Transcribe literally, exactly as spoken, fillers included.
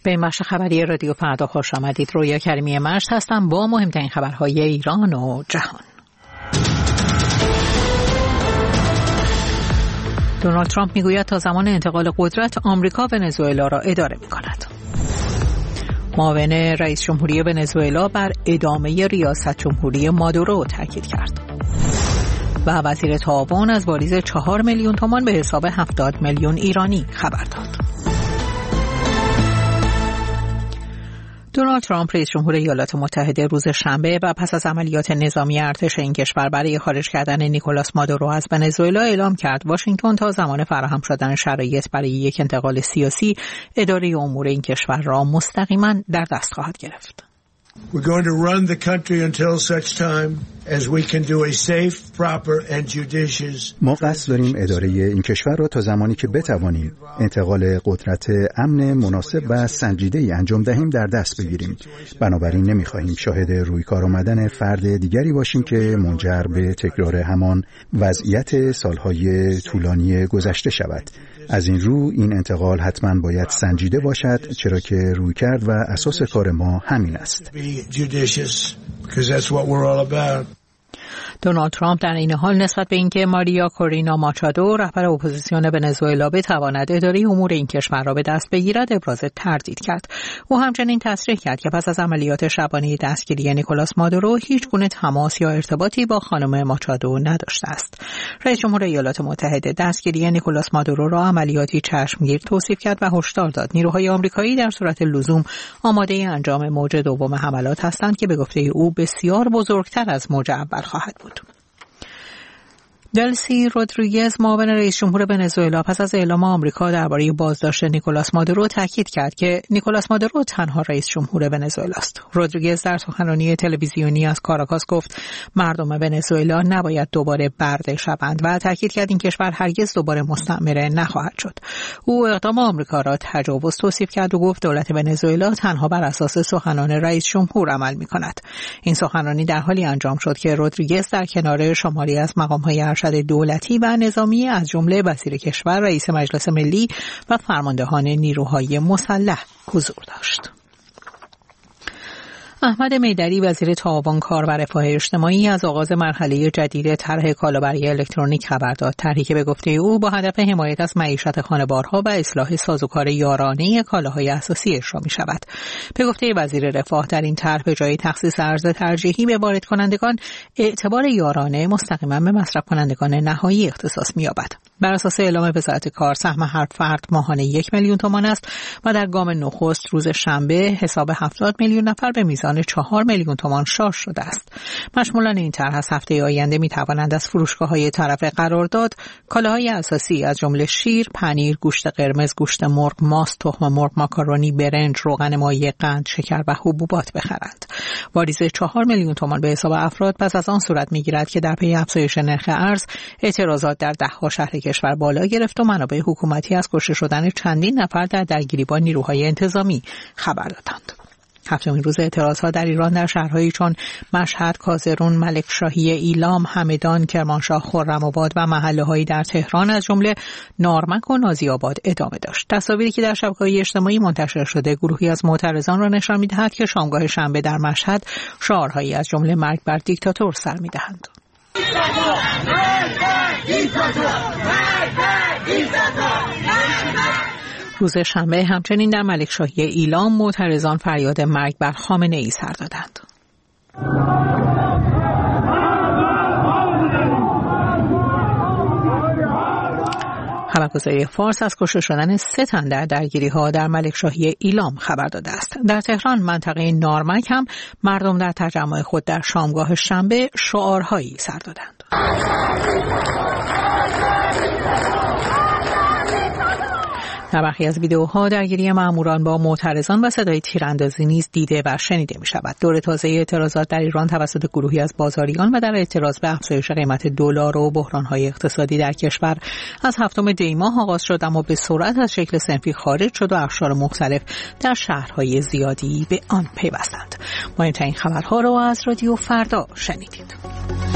به این بخش خبری رادیو فردا خوش آمدید. رویا کریمی مشت هستم با مهمترین خبرهای ایران و جهان. دونالد ترامپ میگوید تا زمان انتقال قدرت آمریکا ونزوئلا را اداره می‌کند. معاون رئیس جمهوری ونزوئلا بر ادامه ریاست جمهوری مادورو تاکید کرد. و وزیر تعاون از واریز چهار میلیون تومان به حساب هفتاد میلیون ایرانی خبر داد. دونالد ترامپ رئیس جمهور ایالات متحده روز شنبه و پس از عملیات نظامی ارتش این کشور برای خارج کردن نیکولاس مادورو از ونزوئلا اعلام کرد واشنگتن تا زمان فراهم شدن شرایط برای یک انتقال سیاسی اداره امور این کشور را مستقیما در دست خواهد گرفت. We're going to run the country until such time as we can do a safe, proper and judicious. ما قصد داریم اداره این کشور را تا زمانی که بتوانیم انتقال قدرت امن مناسب و سنجیده‌ای انجام دهیم در دست بگیریم. بنابراین نمی‌خواهیم شاهد رویکار آمدن فرد دیگری باشیم که منجر به تکرار همان وضعیت سالهای طولانی گذشته شود. از این رو این انتقال حتما باید سنجیده باشد، چرا که رویکرد و اساس کار ما همین است. دونالد ترامپ در این حال نسبت به اینکه ماریا کورینا ماچادو رهبر اپوزیسیون ونزوئلا بتواند اداره امور این کشور را به دست بگیرد ابراز تردید کرد. او همچنین تصریح کرد که پس از عملیات شبانه دستگیری نیکولاس مادورو هیچ گونه تماس یا ارتباطی با خانم ماچادو نداشته است. رئیس جمهور ایالات متحده دستگیری نیکولاس مادورو را عملیاتی چشمگیر توصیف کرد و هشدار داد نیروهای آمریکایی در صورت لزوم آماده انجام موج دوم حملات هستند که به گفته او بسیار بزرگتر از موج اول خواهد بود. دلسی رودریگز معاون رئیس جمهور ونزوئلا پس از اعلام آمریکا درباره بازداشت نیکولاس مادورو تاکید کرد که نیکولاس مادورو تنها رئیس جمهور ونزوئلا است. رودریگز در سخنرانی تلویزیونی از کاراکاس گفت مردم ونزوئلا نباید دوباره برده شوند و تاکید کرد این کشور هرگز دوباره مستعمره نخواهد شد. او اقدام آمریکا را تجاوز توصیف کرد و گفت دولت ونزوئلا تنها بر اساس سخنان رئیس جمهور عمل می‌کند. این سخنرانی در حالی انجام شد که رودریگز در کنار شماری از مقام‌های ارشد دولتی و نظامی از جمله وزیر کشور، رئیس مجلس ملی و فرماندهان نیروهای مسلح حضور داشت. احمد میدری وزیر تعاون کار و رفاه اجتماعی از آغاز مرحله جدید طرح کالابری الکترونیک خبر داد. طرحی که به گفته او با هدف حمایت از معیشت خانوارها و اصلاح سازوکار یارانه کالاهای اساسی اجرا می شود. به گفته وزیر رفاه در این طرح به جای تخصیص ارز ترجیحی به وارد کنندگان، اعتبار یارانه مستقیما به مصرف کنندگان نهایی اختصاص می یابد. بر اساس اعلام وزارت کار سهم هر فرد ماهانه یک میلیون تومان است و در گام نخست روز شنبه حساب هفتاد میلیون نفر به میزان چهار میلیون تومان شارژ شده است. مشمولان این طرح از هفته آینده می توانند از فروشگاه‌های طرف قرارداد کالاهای اساسی از جمله شیر، پنیر، گوشت قرمز، گوشت مرغ، ماست، تخم مرغ، ماکارونی، برنج، روغن مایع، قند، شکر و حبوبات بخرند. واریز چهار میلیون تومان به حساب افراد پس از آن صورت می‌گیرد که در پی افزایش نرخ ارز اعتراضات در ده‌ها شهر کشور بالا گرفت و منابع حکومتی از کشته شدن چندین نفر در درگیری با نیروهای انتظامی خبر دادند. هفتمین روز اعتراضات در ایران در شهرهایی چون مشهد، کازرون، ملکشاهی، ایلام، همدان، کرمانشاه، خرم‌آباد و محله‌هایی در تهران از جمله نارمک و نازی‌آباد ادامه داشت. تصاویری که در شبکه‌های اجتماعی منتشر شده گروهی از معترضان را نشان می‌دهد که شامگاه شنبه در مشهد شعارهایی از جمله مرگ بر دیکتاتور سر می‌دهند. روز شنبه همچنین در ملکشاهی ایلام معترضان فریاد مرگ بر خامنه‌ای سر دادند. خبرگزاری فارس از کشته شدن سه تن در درگیری‌ها در ملکشاهی ایلام خبر داده است. در تهران منطقه نارمک هم مردم در تجمع خود در شامگاه شنبه شعارهایی سر دادند. در برخی از ویدئوها درگیری ماموران با معترضان و صدای تیراندازی نیز دیده و شنیده می شود. دور تازه اعتراضات در ایران توسط گروهی از بازاریان و در اعتراض به افزایش قیمت دلار و بحران‌های اقتصادی در کشور از هفتم دی ماه آغاز شد، اما به سرعت از شکل صنفی خارج شد و اقشار مختلف در شهرهای زیادی به آن پیوستند. مهمترین خبرها را از رادیو فردا شنیدید.